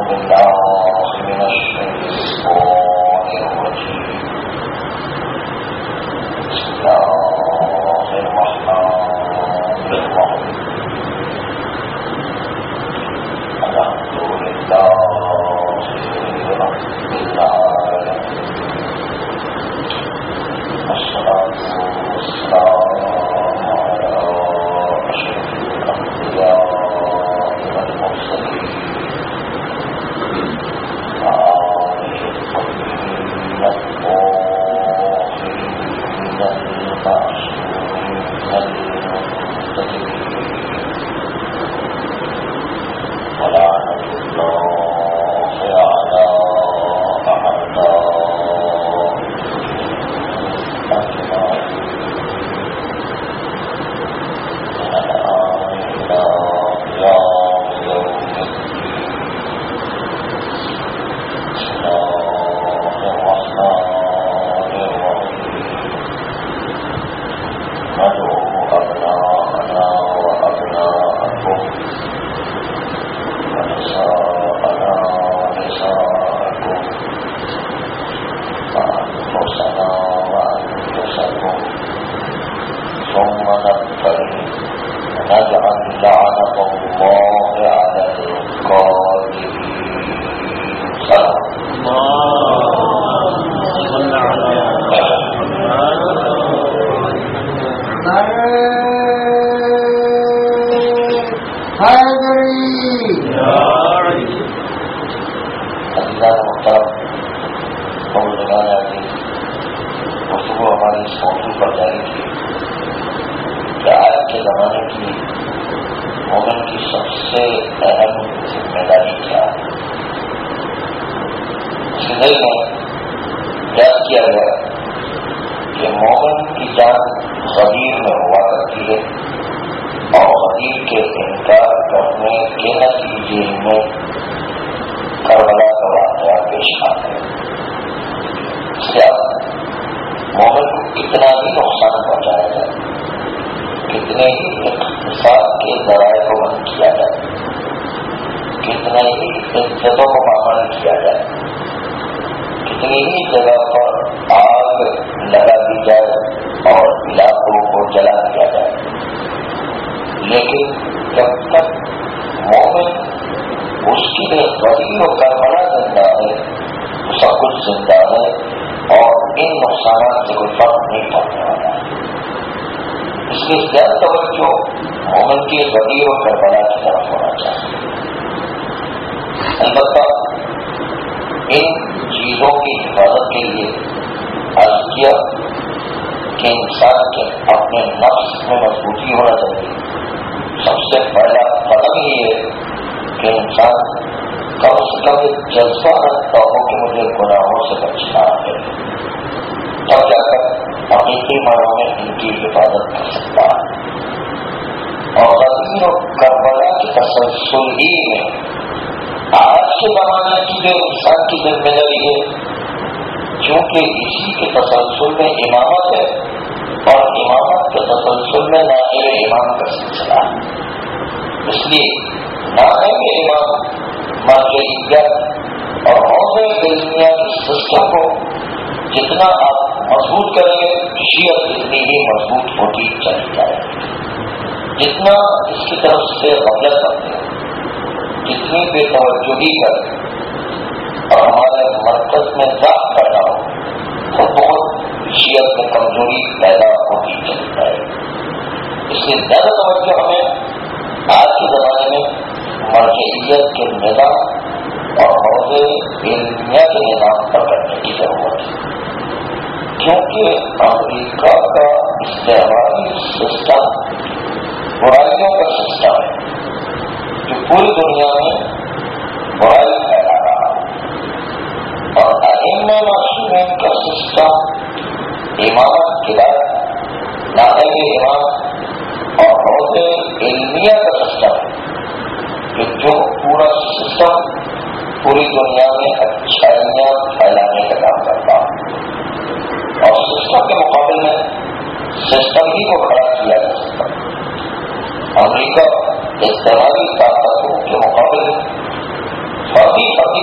امریکہ استعماری طاقتوں کے مقابلے فردی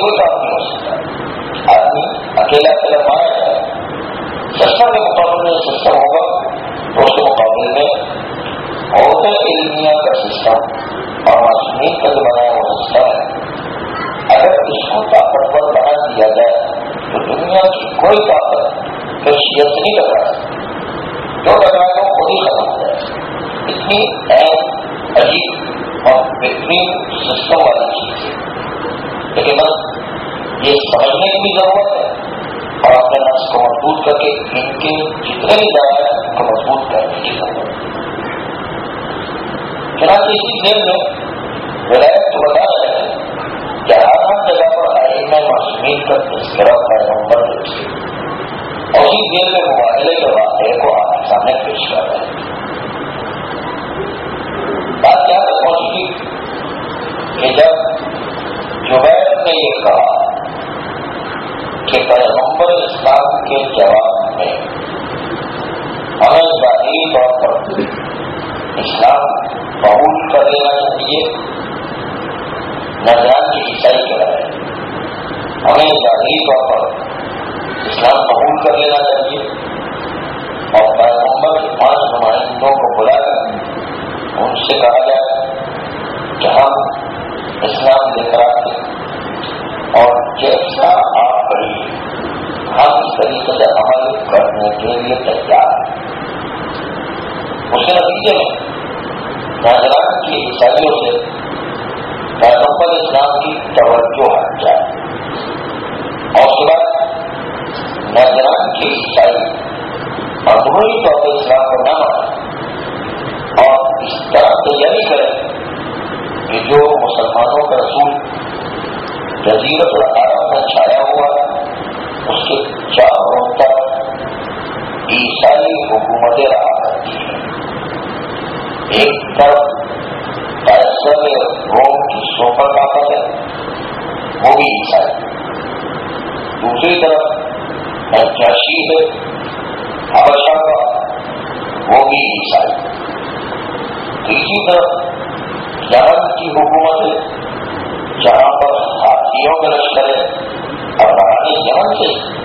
کوئی کام نہیں ہو سکتا. آدمی اکیلا مارا جائے. سسٹم کے مقابلے میں سسٹم ہوگا تو اس کے مقابلے میں عہدہ علمیہ کا سسٹم اور معصومین کا جو بنایا ہوا سسٹم ہے، اگر اس کو طاقتور بنا دیا جائے تو دنیا کی کوئی طاقت حیثیت نہیں ٹکرا سکتی. جو ٹکرائے گا خود ہی ختم ہو جائے. اتنی اہم عجیب اور بہترین سسٹم والی چیز ہے. لیکن بس یہ سمجھنے کی بھی ضرورت ہے اور اپنے نفس کو مضبوط کر کے ان کے جتنے بھی ذرائع ہیں ان کو مضبوط کرنے کی ضرورت ہے. چنانچہ اسی ذیل میں ولایت تو بتا رہے ہیں کہ ہر جگہ پر ائمہ معصومین کا تذکرہ پیغمبر دیکھیے اور اسی ذیل میں مبادلے کے واقعے کو آپ کے سامنے پیش کر رہے ہیں. بات یہاں تک پہنچی کہ جب جبیر نے یہ کہا کہ پیغمبر اسلام کے جواب میں ہمیں ظاہری طور پر اسلام قبول کر لینا چاہیے، نجران کی عیسائی کہہ رہے ہیں ہمیں ظاہری طور پر اسلام قبول کر لینا چاہیے اور پیغمبر کے 5 نمائندوں کو بلا کر ان سے کہا جائے کہ ہم اسلام لے کر آتے اور جیسا آپ کریے ہم اس طریقے سے عمل کرنے کے لیے تیار ہیں. اس کے نتیجے میں ناظران کی عیسائیوں سے پیغمبر اسلام کی توجہ ہٹ جائے اور اس کے بعد ناظران کی عیسائی اندرونی طور پر اسلام کو نہ مانے اور اس طرح تیاری کرے کہ جو مسلمانوں کا رسول جزیرۃ العرب میں چھایا ہوا اس کے چاروں طرف عیسائی حکومتیں رہا کرتی ہیں. ایک طرف قیصر روم کی سپر طاقت ہے وہ بھی عیسائی، دوسری طرف نجاشی ہے حبشہ کا وہ بھی عیسائی، تیسری طرف یمن کی حکومت ہے جہاں پر ہاتھیوں کے لشکر ہے اور بہانے یمن سے